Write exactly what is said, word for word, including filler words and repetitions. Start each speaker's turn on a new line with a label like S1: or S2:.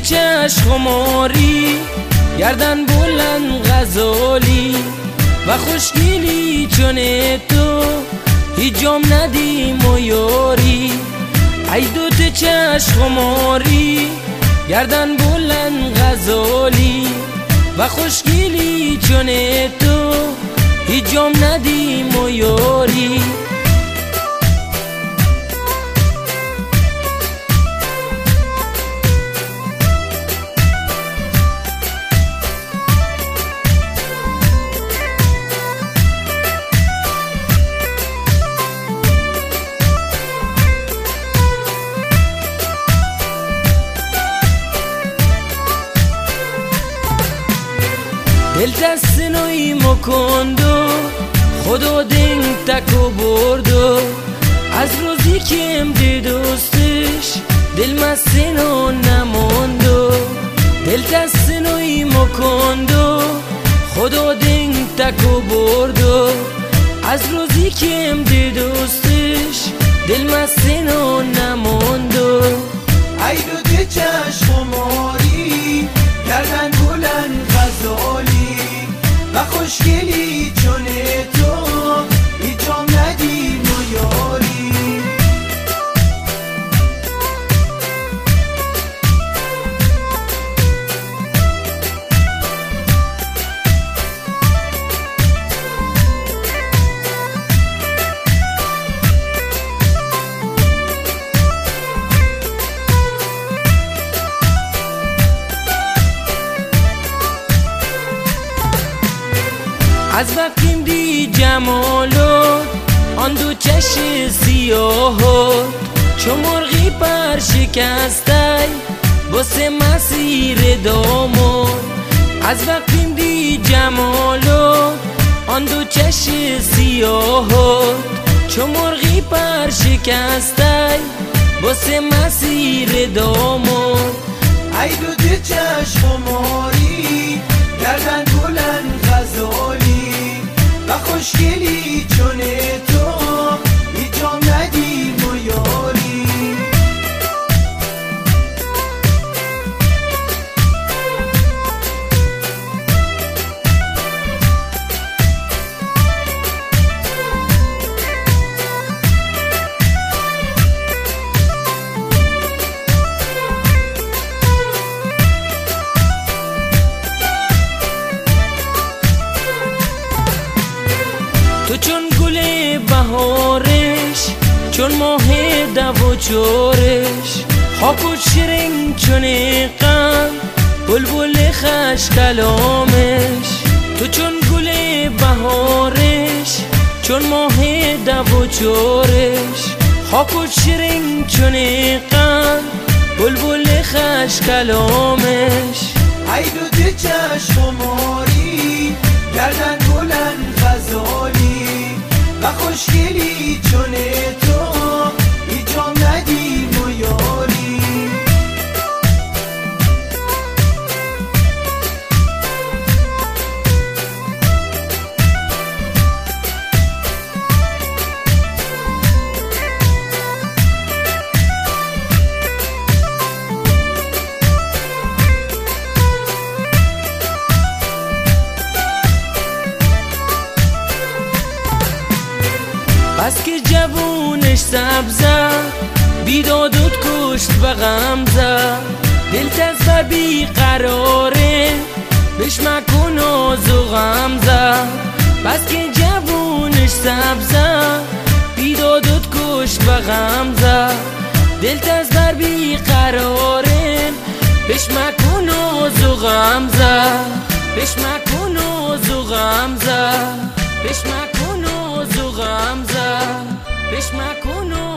S1: چشم خماری، گردن بلند غزالی و خوشگلی چون تو هیچ جام ندیم و یاری. ای دوت چشم خماری، گردن بلند غزالی و خوشگلی چون تو هیچ جام ندیم و یاری. دل تسنوی مکندو خدا دنگ تکو بردو، از روزی که امده دوستش دل مسنو نماندو. دل تسنوی مکندو خدا دنگ تکو بردو، از روزی که امده دوستش دل مسنو نماندو.
S2: ای دو چشم خماری، گردن بلند غزالی و خوشگلی چون تو هیچ جام ندیم و یاری.
S1: از وقتیم دی جمالو آن دو چشم سیاهت، چو مرغی پر شکستی واسه مسیر دامون. از وقتیم دی جمالو آن دو چشم سیاهت، چو مرغی پر شکستی واسه مسیر دامون.
S2: ای دو چشم خماری، گردن بلند غزالی و خوشگلی چون تو هیچ جام ندیم و یاری.
S1: تو چون گل بهارش، چون ماه دو و چارش، خاک و شیرین چون غم بلبل خوش کلامش. تو چون گل بهارش، چون ماه دو و چارش، خاک و شیرین چون غم بلبل خوش کلامش.
S2: ای دو چشم خماری، گردن بلند غزالی و خوشگلی چون تو هیچ جام ندیم و یاری.
S1: بس که جوونش سبزه بیدادت کشت و غم زد، دلت از بر بی قراره بهش مکن ناز و غم زد. بس که جوونش سبزه بیدادت کشت و غم زد، دلت از بر بی قراره بهش مکن ناز و غم زد. بهش مکن ناز و غم زد، بهش مکن ناز و غم زد، بهش مکن